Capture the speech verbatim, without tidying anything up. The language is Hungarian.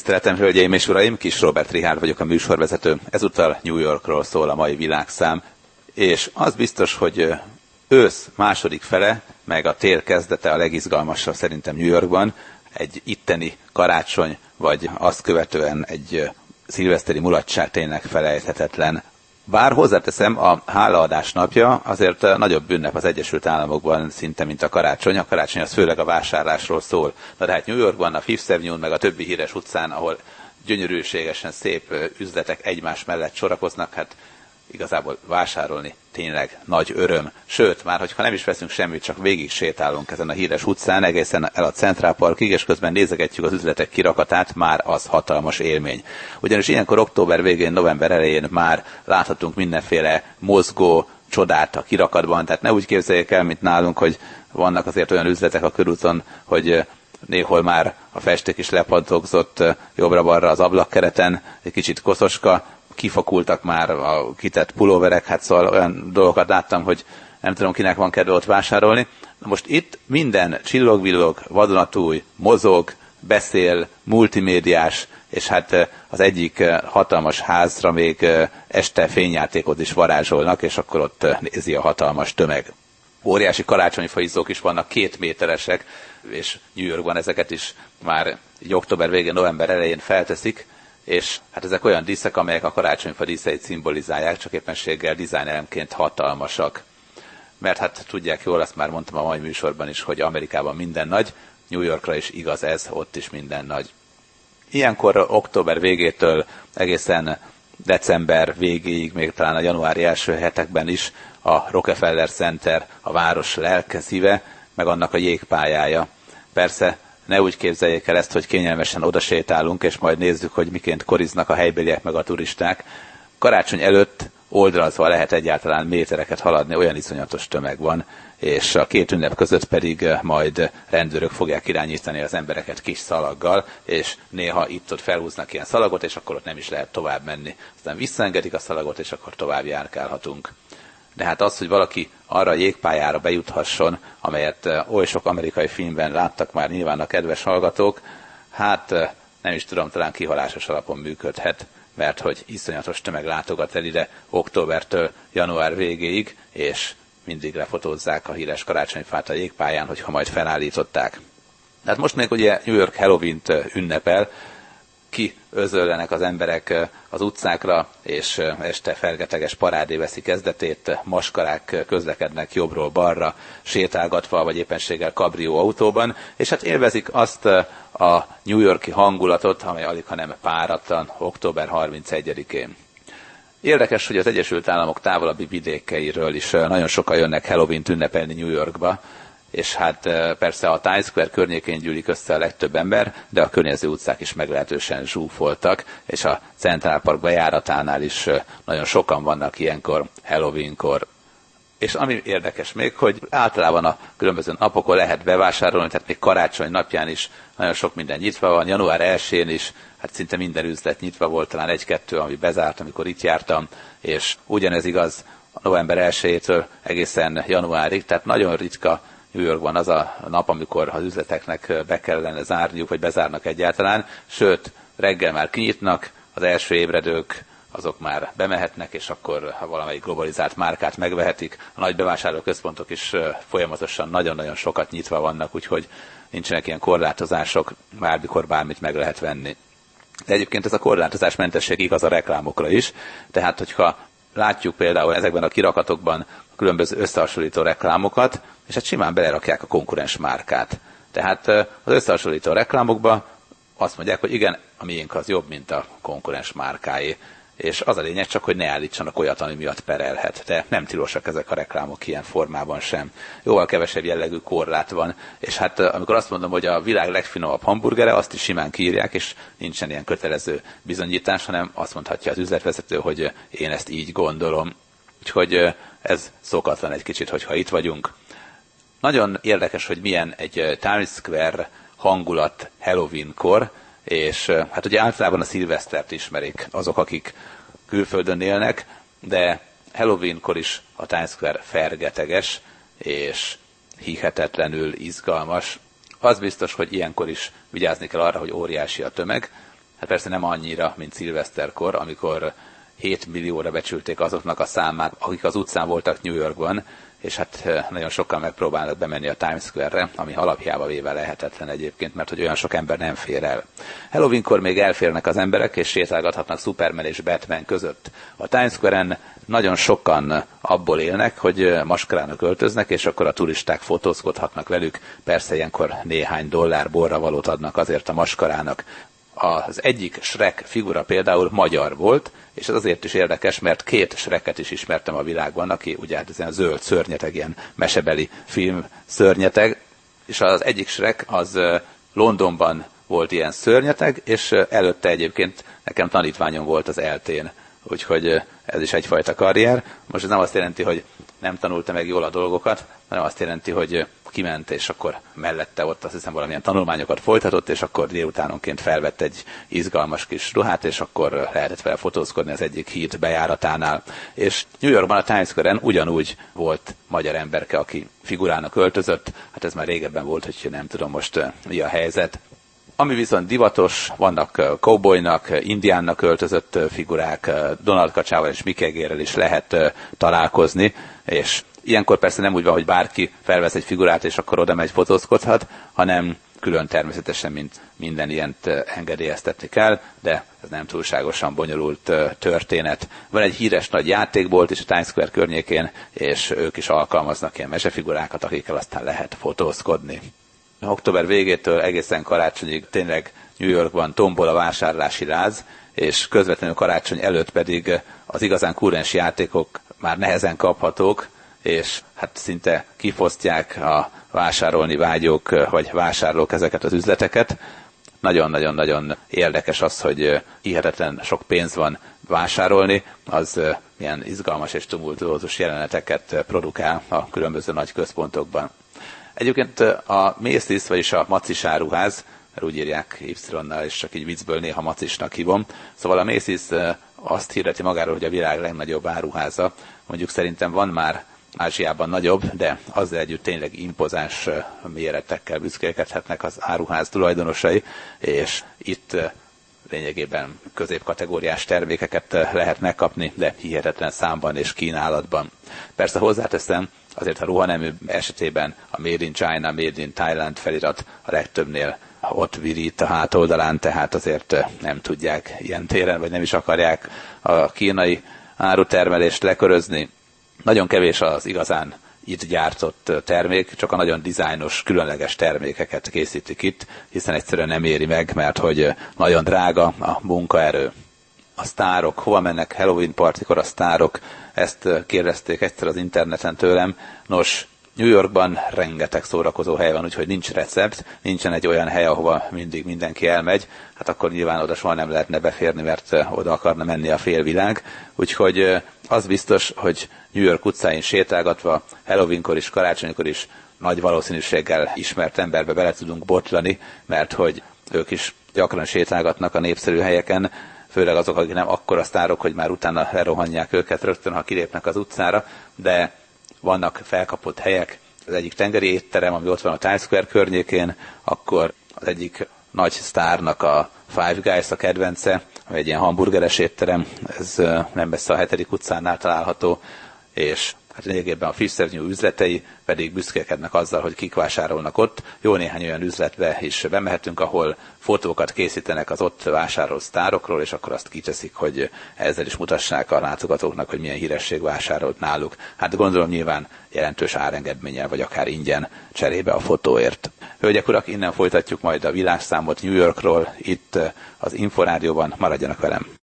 Tiszteletem, hölgyeim és uraim, Kis Róbert Richárd vagyok, a műsorvezető. Ezúttal New Yorkról szól a mai világszám. És az biztos, hogy ősz második fele, meg a tél kezdete a legizgalmasabb szerintem New Yorkban. Egy itteni karácsony, vagy azt követően egy szilveszteri mulatság tényleg felejthetetlen. Bár hozzáteszem, a hálaadás napja azért nagyobb ünnep az Egyesült Államokban szinte, mint a karácsony. A karácsony az főleg a vásárlásról szól. Na de hát New Yorkban, a Fifth Avenue-n, meg a többi híres utcán, ahol gyönyörűségesen szép üzletek egymás mellett sorakoznak, hát igazából vásárolni tényleg nagy öröm. Sőt, már hogyha nem is veszünk semmit, csak végig sétálunk ezen a híres utcán, egészen el a Central Parkig, és közben nézegetjük az üzletek kirakatát, már az hatalmas élmény. Ugyanis ilyenkor október végén, november elején már láthatunk mindenféle mozgó csodát a kirakatban, tehát ne úgy képzeljék el, mint nálunk, hogy vannak azért olyan üzletek a körúton, hogy néhol már a festék is lepattogzott jobbra-balra az ablakkereten, egy kicsit koszoska, kifakultak már a kitett pulóverek, hát szóval olyan dolgokat láttam, hogy nem tudom, kinek van kedve ott vásárolni. Na most itt minden csillog-villog, vadonatúj, mozog, beszél, multimédiás, és hát az egyik hatalmas házra még este fényjátékot is varázsolnak, és akkor ott nézi a hatalmas tömeg. Óriási karácsonyfa izzók is vannak, két méteresek, és New Yorkban ezeket is már így október végén, november elején felteszik, és hát ezek olyan díszek, amelyek a karácsonyfa díszeit szimbolizálják, csak éppenséggel dizájnelemként hatalmasak. Mert hát tudják jól, azt már mondtam a mai műsorban is, hogy Amerikában minden nagy, New Yorkra is igaz ez, ott is minden nagy. Ilyenkor október végétől egészen december végéig, még talán a januári első hetekben is a Rockefeller Center a város lelke szíve, meg annak a jégpályája. Persze ne úgy képzeljék el ezt, hogy kényelmesen odasétálunk, és majd nézzük, hogy miként koriznak a helybéliek meg a turisták. Karácsony előtt oldalazva lehet egyáltalán métereket haladni, olyan iszonyatos tömeg van, és a két ünnep között pedig majd rendőrök fogják irányítani az embereket kis szalaggal, és néha itt-ott felhúznak ilyen szalagot, és akkor ott nem is lehet tovább menni. Aztán visszaengedik a szalagot, és akkor tovább járkálhatunk. De hát az, hogy valaki arra a jégpályára bejuthasson, amelyet oly sok amerikai filmben láttak már nyilván a kedves hallgatók, hát nem is tudom, talán kihalásos alapon működhet, mert hogy iszonyatos tömeg látogat el ide októbertől január végéig, és mindig lefotózzák a híres karácsonyfát a jégpályán, hogyha majd felállították. Tehát most még ugye New York Halloween-t ünnepel, ki özöllenek az emberek az utcákra, és este fergeteges parádé veszi kezdetét, maskarák közlekednek jobbról balra, sétálgatva, vagy éppenséggel kabrió autóban, és hát élvezik azt a New York-i hangulatot, amely alig, hanem páratlan október harmincegyedikén. Érdekes, hogy az Egyesült Államok távolabbi vidékeiről is nagyon sokan jönnek Halloween-t ünnepelni New Yorkba, és hát persze a Times Square környékén gyűlik össze a legtöbb ember, de a környező utcák is meglehetősen zsúfoltak, és a Central Park bejáratánál is nagyon sokan vannak ilyenkor, Halloweenkor. És ami érdekes még, hogy általában a különböző napokon lehet bevásárolni, tehát még karácsony napján is nagyon sok minden nyitva van, január elsején is, hát szinte minden üzlet nyitva volt, talán egy-kettő, ami bezárt, amikor itt jártam, és ugyanez igaz november elsejétől egészen januárig, tehát nagyon ritka New Yorkban az a nap, amikor az üzleteknek be kellene zárniuk, vagy bezárnak egyáltalán, sőt, reggel már kinyitnak, az első ébredők azok már bemehetnek, és akkor ha valamelyik globalizált márkát megvehetik. A nagy bevásárlóközpontok is folyamatosan nagyon-nagyon sokat nyitva vannak, úgyhogy nincsenek ilyen korlátozások, bármikor bármit meg lehet venni. De egyébként ez a korlátozásmentesség igaz a reklámokra is, tehát hogyha látjuk például ezekben a kirakatokban a különböző összehasonlító reklámokat, és hát simán belerakják a konkurens márkát. Tehát az összehasonlító reklámokban azt mondják, hogy igen, a miénk az jobb, mint a konkurens márkáé. És az a lényeg csak, hogy ne állítsanak olyat, ami miatt perelhet. De nem tilosak ezek a reklámok ilyen formában sem. Jóval kevesebb jellegű korlát van, és hát amikor azt mondom, hogy a világ legfinomabb hamburgere, azt is simán kiírják, és nincsen ilyen kötelező bizonyítás, hanem azt mondhatja az üzletvezető, hogy én ezt így gondolom. Úgyhogy ez szokatlan egy kicsit, hogyha itt vagyunk. Nagyon érdekes, hogy milyen egy Times Square hangulat Halloweenkor, és hát ugye általában a szilvesztert ismerik azok, akik külföldön élnek, de Halloweenkor is a Times Square fergeteges, és hihetetlenül izgalmas. Az biztos, hogy ilyenkor is vigyázni kell arra, hogy óriási a tömeg, Hát persze nem annyira, mint szilveszterkor, amikor hét millióra becsülték azoknak a számát, akik az utcán voltak New Yorkban, és hát nagyon sokan megpróbálnak bemenni a Times Square-re, ami alapjába véve lehetetlen egyébként, mert hogy olyan sok ember nem fér el. Halloweenkor még elférnek az emberek, és sétálgathatnak Superman és Batman között. A Times Square-en nagyon sokan abból élnek, hogy maskarának öltöznek, és akkor a turisták fotózkodhatnak velük. Persze ilyenkor néhány dollár borravalót adnak azért a maskarának. Az egyik Shrek figura például magyar volt, és ez azért is érdekes, mert két Shreket is ismertem a világban, aki ugye hát ez ilyen zöld szörnyeteg, ilyen mesebeli film szörnyeteg, és az egyik Shrek az Londonban volt ilyen szörnyeteg, és előtte egyébként nekem tanítványom volt az eltén, úgyhogy ez is egyfajta karrier. Most ez nem azt jelenti, hogy nem tanulta meg jól a dolgokat, hanem azt jelenti, hogy kiment, és akkor mellette ott azt hiszem valamilyen tanulmányokat folytatott, és akkor délutánonként felvett egy izgalmas kis ruhát, és akkor lehetett vele fotózkodni az egyik híd bejáratánál. És New Yorkban a Times Square-en ugyanúgy volt magyar emberke, aki figurának öltözött, hát ez már régebben volt, hogy nem tudom most mi a helyzet. Ami viszont divatos, vannak cowboynak, indiánnak öltözött figurák, Donald kacsával és Mickey-gérrel is lehet találkozni, és ilyenkor persze nem úgy van, hogy bárki felvesz egy figurát, és akkor oda megy, fotózkodhat, hanem külön természetesen, mint minden ilyent engedélyeztetni kell, de ez nem túlságosan bonyolult történet. Van egy híres nagy játékbolt is a Times Square környékén, és ők is alkalmaznak ilyen mesefigurákat, akikkel aztán lehet fotózkodni. Október végétől egészen karácsonyig tényleg New Yorkban tombol a vásárlási láz, és közvetlenül karácsony előtt pedig az igazán kurrens játékok már nehezen kaphatók, és hát szinte kifosztják a vásárolni vágyók, vagy vásárlók ezeket az üzleteket. Nagyon-nagyon-nagyon érdekes az, hogy hihetetlen sok pénz van vásárolni, az milyen izgalmas és tumultuózus jeleneteket produkál a különböző nagy központokban. Egyébként a Macy's, vagyis a Macis áruház, mert úgy írják Y-nal, és csak így viccből néha Macisnak hívom. Szóval a Macy's azt hirdeti magáról, hogy a világ legnagyobb áruháza. Mondjuk szerintem van már Ázsiában nagyobb, de azzal együtt tényleg impozáns méretekkel büszkélkedhetnek az áruház tulajdonosai, és itt lényegében középkategóriás termékeket lehet megkapni, de hihetetlen számban és kínálatban. Persze hozzáteszem, azért a ruhanemű esetében a Made in China, Made in Thailand felirat a legtöbbnél ott virít a hátoldalán, tehát azért nem tudják ilyen téren, vagy nem is akarják a kínai árutermelést lekörözni. Nagyon kevés az igazán itt gyártott termék, csak a nagyon dizájnos, különleges termékeket készítik itt, hiszen egyszerűen nem éri meg, mert hogy nagyon drága a munkaerő. A sztárok, hova mennek Halloween partikor a sztárok? Ezt kérdezték egyszer az interneten tőlem. Nos, New Yorkban rengeteg szórakozó hely van, úgyhogy nincs recept, nincsen egy olyan hely, ahova mindig mindenki elmegy, hát akkor nyilván oda soha nem lehetne beférni, mert oda akarna menni a félvilág. Úgyhogy az biztos, hogy New York utcáin sétálgatva, Halloweenkor is, karácsonykor is nagy valószínűséggel ismert emberbe bele tudunk botlani, mert hogy ők is gyakran sétálgatnak a népszerű helyeken, főleg azok, akik nem akkora sztárok, hogy már utána lerohanják őket rögtön, ha kilépnek az utcára, de vannak felkapott helyek, az egyik tengeri étterem, ami ott van a Times Square környékén, akkor az egyik nagy sztárnak a Five Guys a kedvence, ami egy ilyen hamburgeres étterem, ez nem messze a hetedik utcánál található, és hát lényegében a Fifth Avenue üzletei pedig büszkélkednek azzal, hogy kik vásárolnak ott. Jó néhány olyan üzletbe is bemehetünk, ahol fotókat készítenek az ott vásárolt sztárokról, és akkor azt kiteszik, hogy ezzel is mutassák a látogatóknak, hogy milyen híresség vásárolt náluk. Hát gondolom nyilván jelentős árengedménnyel, vagy akár ingyen cserébe a fotóért. Hölgyek, urak, innen folytatjuk majd a világszámot New Yorkról, itt az Inforádióban, maradjanak velem!